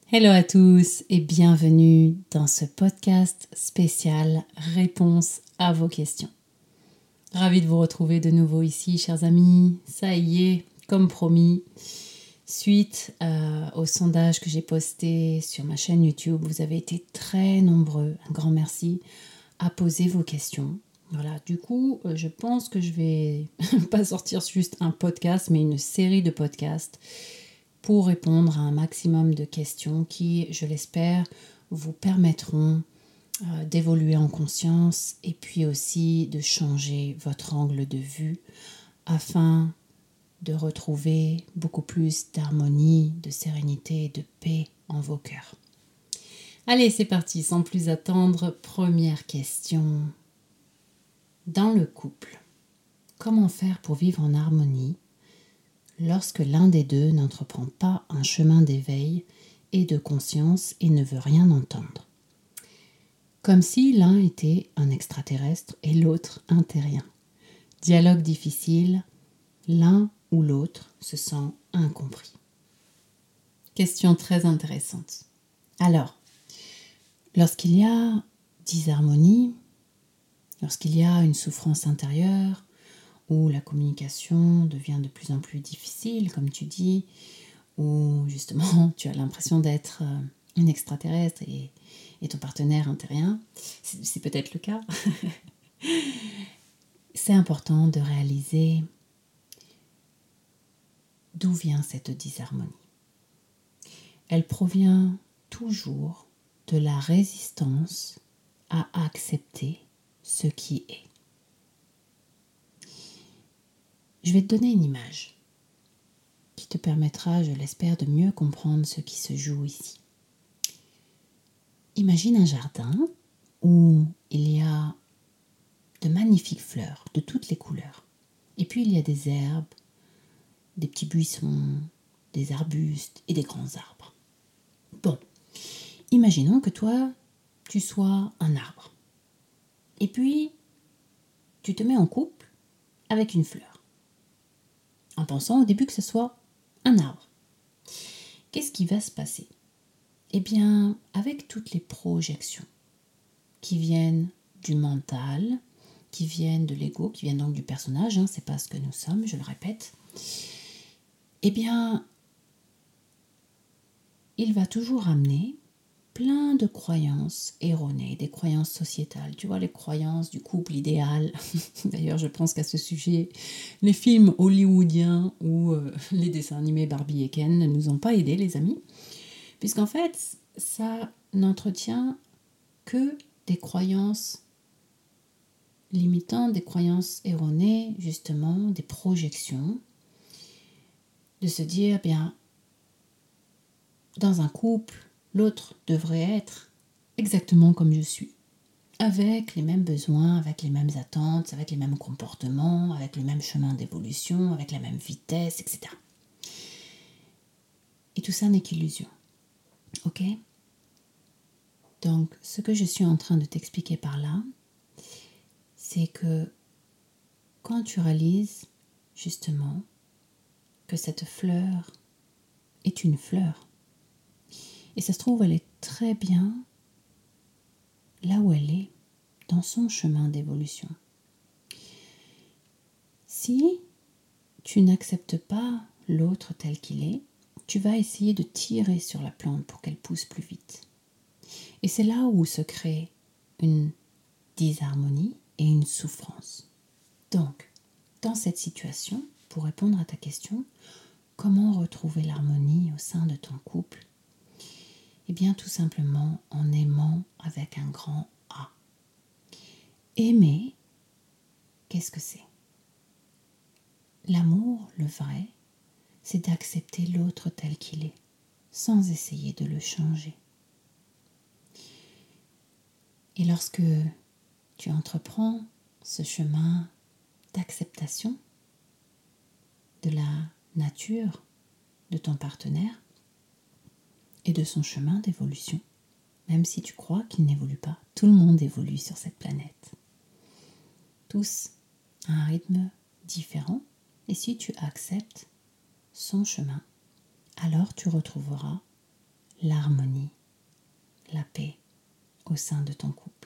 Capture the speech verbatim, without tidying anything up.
Hello à tous et bienvenue dans ce podcast spécial Réponse à vos questions. Ravie de vous retrouver de nouveau ici, chers amis. Ça y est, comme promis, suite euh, au sondage que j'ai posté sur ma chaîne YouTube, vous avez été très nombreux, un grand merci, à poser vos questions. Voilà, du coup, je pense que je vais pas sortir juste un podcast, mais une série de podcasts pour répondre à un maximum de questions qui, je l'espère, vous permettront euh, d'évoluer en conscience et puis aussi de changer votre angle de vue afin de retrouver beaucoup plus d'harmonie, de sérénité et de paix en vos cœurs. Allez, c'est parti, sans plus attendre, première question. Dans le couple, comment faire pour vivre en harmonie lorsque l'un des deux n'entreprend pas un chemin d'éveil et de conscience et ne veut rien entendre? Comme si l'un était un extraterrestre et l'autre un terrien. Dialogue difficile, l'un ou l'autre se sent incompris. Question très intéressante. Alors, lorsqu'il y a disharmonie, lorsqu'il y a une souffrance intérieure, où la communication devient de plus en plus difficile, comme tu dis, où justement tu as l'impression d'être une extraterrestre et, et ton partenaire un terrien, c'est, c'est peut-être le cas. C'est important de réaliser d'où vient cette disharmonie. Elle provient toujours de la résistance à accepter ce qui est. Je vais te donner une image qui te permettra, je l'espère, de mieux comprendre ce qui se joue ici. Imagine un jardin où il y a de magnifiques fleurs de toutes les couleurs. Et puis il y a des herbes, des petits buissons, des arbustes et des grands arbres. Bon, imaginons que toi, tu sois un arbre. Et puis, tu te mets en couple avec une fleur, en pensant au début que ce soit un arbre. Qu'est-ce qui va se passer? Eh bien, avec toutes les projections qui viennent du mental, qui viennent de l'ego, qui viennent donc du personnage, hein, c'est pas ce que nous sommes, je le répète, eh bien, il va toujours amener plein de croyances erronées, des croyances sociétales. Tu vois, les croyances du couple idéal. D'ailleurs, je pense qu'à ce sujet, les films hollywoodiens ou euh, les dessins animés Barbie et Ken ne nous ont pas aidés, les amis. Puisqu'en fait, ça n'entretient que des croyances limitantes, des croyances erronées, justement, des projections. De se dire, bien, dans un couple, l'autre devrait être exactement comme je suis, avec les mêmes besoins, avec les mêmes attentes, avec les mêmes comportements, avec le même chemin d'évolution, avec la même vitesse, et cetera. Et tout ça n'est qu'illusion. Ok ? Donc, ce que je suis en train de t'expliquer par là, c'est que quand tu réalises justement que cette fleur est une fleur, et ça se trouve, elle est très bien là où elle est, dans son chemin d'évolution. Si tu n'acceptes pas l'autre tel qu'il est, tu vas essayer de tirer sur la plante pour qu'elle pousse plus vite. Et c'est là où se crée une disharmonie et une souffrance. Donc, dans cette situation, pour répondre à ta question, comment retrouver l'harmonie au sein de ton couple? Eh bien, tout simplement en aimant avec un grand A. Aimer, qu'est-ce que c'est? L'amour, le vrai, c'est d'accepter l'autre tel qu'il est, sans essayer de le changer. Et lorsque tu entreprends ce chemin d'acceptation de la nature de ton partenaire et de son chemin d'évolution, même si tu crois qu'il n'évolue pas, tout le monde évolue sur cette planète. Tous à un rythme différent, et si tu acceptes son chemin, alors tu retrouveras l'harmonie, la paix au sein de ton couple.